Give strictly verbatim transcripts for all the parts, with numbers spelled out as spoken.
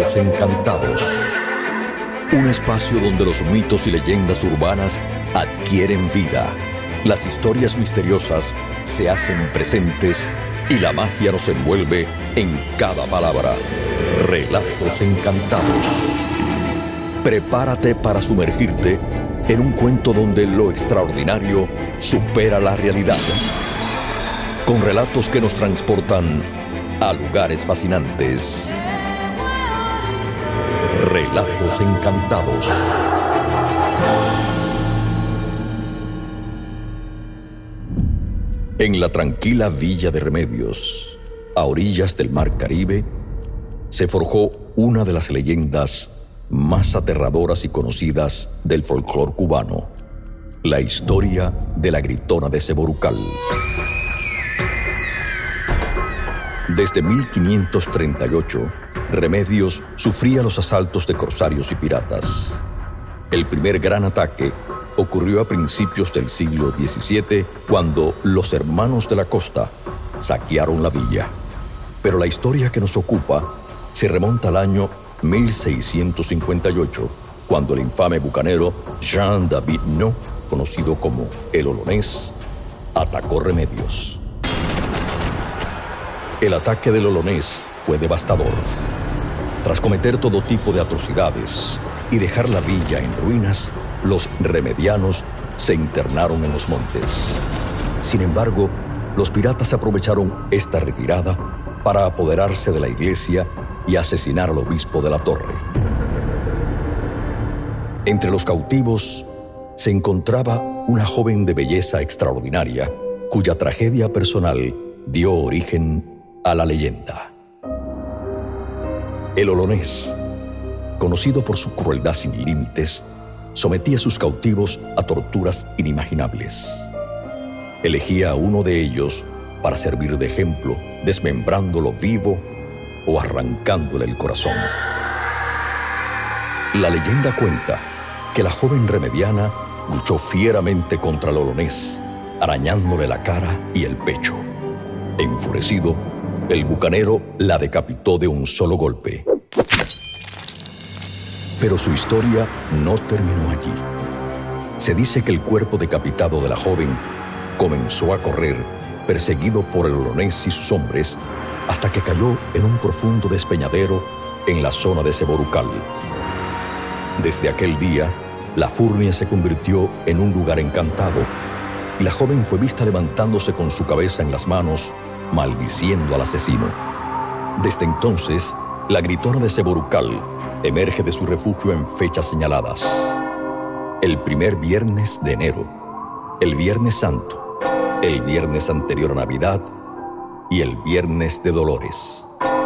Relatos Encantados. Un espacio donde los mitos y leyendas urbanas adquieren vida. Las historias misteriosas se hacen presentes y la magia nos envuelve en cada palabra. Relatos Encantados. Prepárate para sumergirte en un cuento donde lo extraordinario supera la realidad. Con relatos que nos transportan a lugares fascinantes. Relatos Encantados. En la tranquila villa de Remedios, a orillas del Mar Caribe, se forjó una de las leyendas más aterradoras y conocidas del folclore cubano: la historia de la Gritona de Ceborucal. Desde mil quinientos treinta y ocho, Remedios sufría los asaltos de corsarios y piratas. El primer gran ataque ocurrió a principios del siglo diecisiete, cuando los hermanos de la costa saquearon la villa. Pero la historia que nos ocupa se remonta al año mil seiscientos cincuenta y ocho, cuando el infame bucanero Jean David No, conocido como el Olonés, atacó Remedios. El ataque del Olonés fue devastador. Tras cometer todo tipo de atrocidades y dejar la villa en ruinas, los remedianos se internaron en los montes. Sin embargo, los piratas aprovecharon esta retirada para apoderarse de la iglesia y asesinar al obispo de la torre. Entre los cautivos se encontraba una joven de belleza extraordinaria, cuya tragedia personal dio origen a la leyenda. El Olonés, conocido por su crueldad sin límites, sometía a sus cautivos a torturas inimaginables. Elegía a uno de ellos para servir de ejemplo, desmembrándolo vivo o arrancándole el corazón. La leyenda cuenta que la joven remediana luchó fieramente contra el Olonés, arañándole la cara y el pecho. Enfurecido, el bucanero la decapitó de un solo golpe. Pero su historia no terminó allí. Se dice que el cuerpo decapitado de la joven comenzó a correr, perseguido por el Olonés y sus hombres, hasta que cayó en un profundo despeñadero en la zona de Ceborucal. Desde aquel día, la Furnia se convirtió en un lugar encantado, y la joven fue vista levantándose con su cabeza en las manos, maldiciendo al asesino. Desde entonces, la Gritona de Ceborucal emerge de su refugio en fechas señaladas: el primer viernes de enero, el Viernes Santo, el viernes anterior a Navidad y el Viernes de Dolores.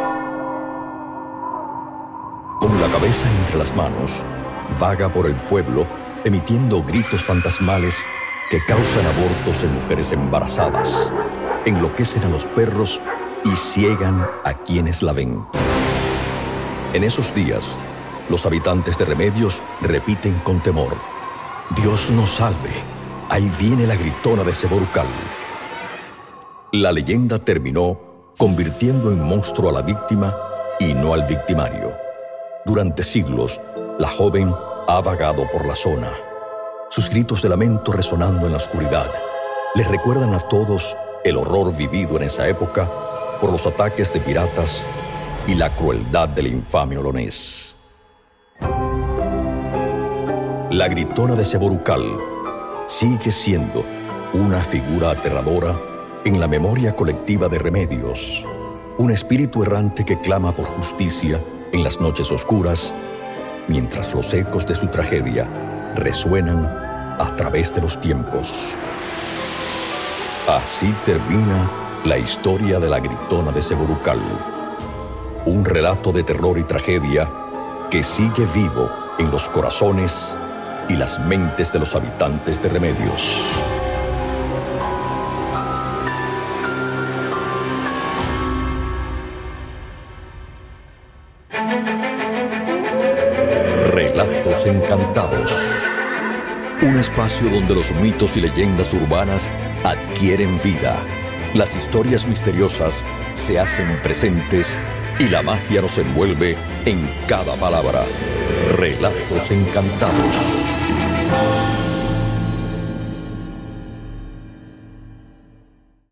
Con la cabeza entre las manos, vaga por el pueblo emitiendo gritos fantasmales que causan abortos en mujeres embarazadas, enloquecen a los perros y ciegan a quienes la ven. En esos días, los habitantes de Remedios repiten con temor: «Dios nos salve, ahí viene la Gritona de Ceborucal». La leyenda terminó convirtiendo en monstruo a la víctima y no al victimario. Durante siglos, la joven ha vagado por la zona. Sus gritos de lamento resonando en la oscuridad les recuerdan a todos el horror vivido en esa época por los ataques de piratas y la crueldad del infame Olonés. La Gritona de Ceborucal sigue siendo una figura aterradora en la memoria colectiva de Remedios, un espíritu errante que clama por justicia en las noches oscuras, mientras los ecos de su tragedia resuenan a través de los tiempos. Así termina la historia de la Gritona de Ceborucal, un relato de terror y tragedia que sigue vivo en los corazones y las mentes de los habitantes de Remedios. Relatos Encantados. Un espacio donde los mitos y leyendas urbanas adquieren vida. Las historias misteriosas se hacen presentes y la magia nos envuelve en cada palabra. Relatos encantados.